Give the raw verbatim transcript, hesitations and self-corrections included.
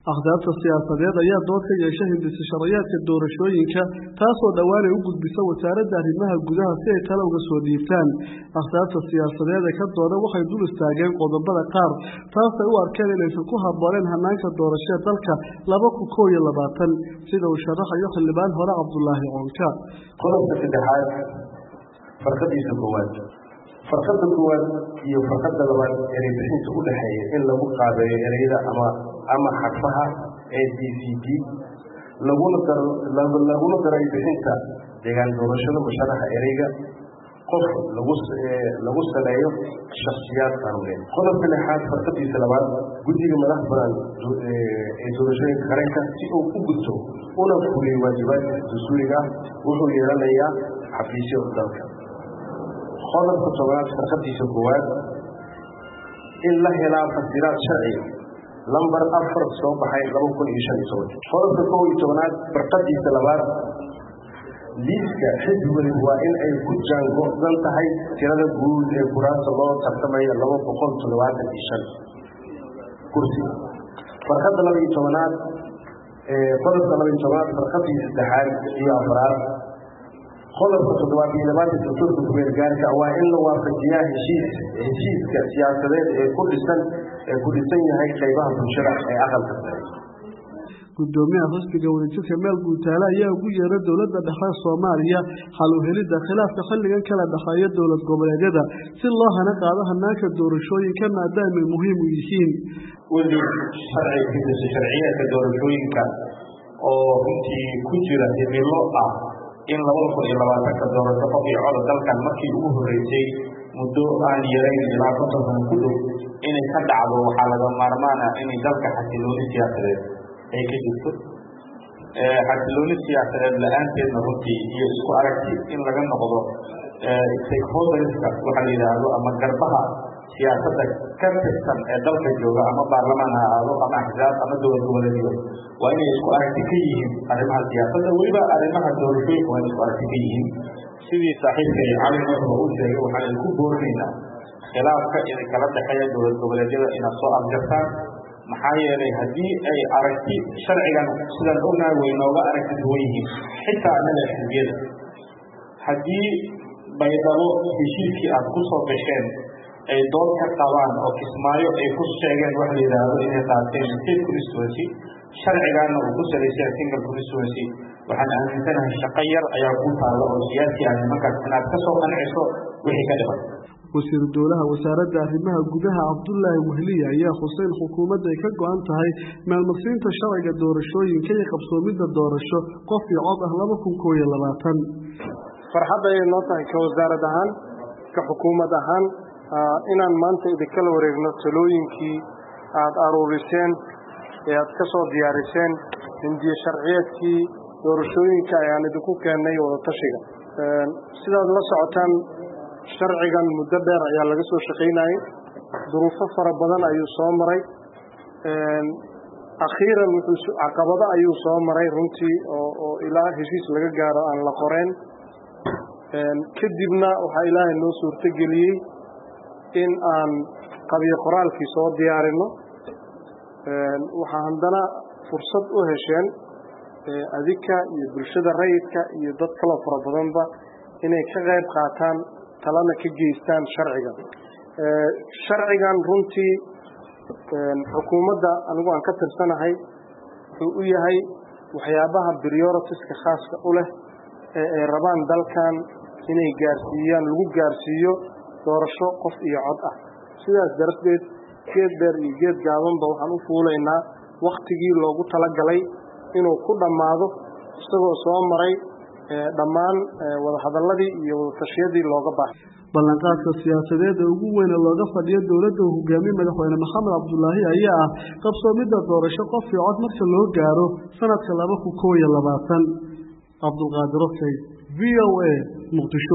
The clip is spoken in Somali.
أحداث السياسية ayaa dood ka yeeshay hindis sharciyeedka doorashooyinka taasoo dhawaan ay u gudbisay wasaaradda arrimaha gudaha si ay kala uga soo dhiibtaan ahdaafta siyaasadeed ka dooda waxay dul istaageen qodobada qaar taasoo u arkeen inaysan ku habooneen hanaanka doorashada dalka laba kun kow iyo labaatan sida uu sharaxayo xildhibaan hore Cabdullaahi Coonka qodobka saddexaad farqadiisa koowaad farqada koowaad iyo farqada labaad ee bixinta u dhaxeeya in lagu qaabeeyo ereyada ama ama xarfaha ee D C D laguna daro laguna daro bixinta deegaan doorashada musharaxa ereyga qof lagu lagu saleeyo shakhsiyaad qaranweyn qodobka lixaad farqadiisa labaad guddiga madax banaan ee doorashooyinka qaranka si uu u gudto una fuliyo waajibaadka dastuuriga wuxuu yeelanayaa xafiisyo dalka qodobka tobnaad farqadiisa koowaad in la helaa fasiraad sharci lambar afar soo baxay laba kun iyo shan iyo toban qodobka kow iyo tobnaad farqadiisa labaad liiska xisbiga waa in ay ku jaango'dan tahay tirada guud ee kuraasta loo tartamaya laba boqol toddobaatan iyo shan kursi farqada laba iyo tobnaad ee qodobka laba iyo tobnaad farqadiisa saddexaad iyo afraad qodobka toddobaad iyo labaad ee dastuurka gobol gaarka waa in la waafajiyaa heshiis heshiiska siyaasadeed ee ku dhisan ee ku dhisan yahay qaybaha bulshada ee aqalka sare gudoomiyaha xisbiga wadajirka meel guutaale ayaa ugu yeeray dowladda dhexe Soomaaliya xal u helidda khilaafka xilligan kala dhaxeeya dowlad goboleedyada si loo hana qaado hanaanka doorashooyinka maadaama ay muhiim u yihiin weli sharciga sharciyada doorashooyinka oo runtii ku jira himilo ah in laba kun iyo labaatan ka doorasho qof iyo cod dalkan markii ugu horeysay muddo aan yarayn ilaa konton sano ku dhow inay ka dhacdo waxaa laga maarmaan ah in dalka xasilooni siyaasadeed ay ka jirto ee xasilooni siyaasadeed la'aanteedna runtii iyo isku aragti in laga noqdo stakeholderska waxa la yiraahdo ama garbaha siyaasadda ka tirsan ee dalka jooga ama baarlamaan ha ahaado ama axzaab ama dowlad goboleedyo waa inay isku aragti ka yihiin arrimaha siyaasadda weliba arrimaha doorashooyinka waa isku aragti ka yihiin sidii saaxiibka cali nuur uu sheegay waxaan ku boorinaynaa khilaafka in kala dhaxeeya dowlad goboleedyada inay soo afgartaan maxaa yeelay haddii ay aragti sharcigan sidan ognahay way nooga aragti duwan yihiin xitaa annaga xisbiyada haddii baydhabo heshiiskii aad ku soo gasheen ay dood ka qabaan oo kismaayo ay ku sheegeen wax la yidhaahdo inay qaateen state constituency sharcigaana uu ku salaysan single constituency waxaan aaminsanahay shaqo yar ayaa ku taalla oo siyaasi ah markaas inaad ka soo qanciso wixii ka dhiman wasiir dowlaha wasaaradda arrimaha gudaha Cabdullaahi Wahliya ayaa xuseen xukuumadda ay ka go'an tahay maalmarsiinta sharciga doorashooyinka iyo qabsoomidda doorasho qof iyo cod ah laba kun kow iyo labaatan farxadda ay noo tahay ka wasaarad ahaan ka xukuumad ahaan inaan maanta idinkala wareegno talooyinkii aad aruuriseen ee aad ka soo diyaariseen hindiyo sharciyeedkii doorashooyinka ayaan idinku keennay wada tashiga sidaad la socotaan sharcigan muddo dheer ayaa laga soo shaqaynayay duruufo fara badan ayuu soo maray akhiiran wuxuu caqabado ayuu soo maray runtii oo oo ilaa heshiis laga gaaro aan la qoreen kadibna waxaa ilaahay noo suurtageliyey in aan qabiyo qoraalkii soo diyaarino waxaa haddana fursad u hesheen adika iyo bulshada rayidka iyo dad kaloo fara badanba inay ka qayb qaataan talana ka geystaan sharcigan sharcigan runtii xukuumadda anigu aan ka tirsanahay wuxuu u yahay waxyaabaha prioritiska khaaska u leh ee ay rabaan dalkan inay gaarsiiyaan lagu gaarsiiyo doorasho qof iyo cod ah sidaas darteed geed dheer iyo geed gaabanba waxaan u fuulaynaa waktigii loogu talagalay inuu ku dhammaado isagoo soo maray dhammaan wada hadalladii iyo wada tashiyadii looga baahay ballanqaadka siyaasadeed ee ugu weyn ee looga fadhiyo dowladda uu hogaamiye madaxweyne maxamed cabdullaahi ayaa ah qabsoomidda doorasho qof iyo cod marka loo gaaro sanadka laba kun kow iyo labaatan cabdulqaadir okay v o a muqdisho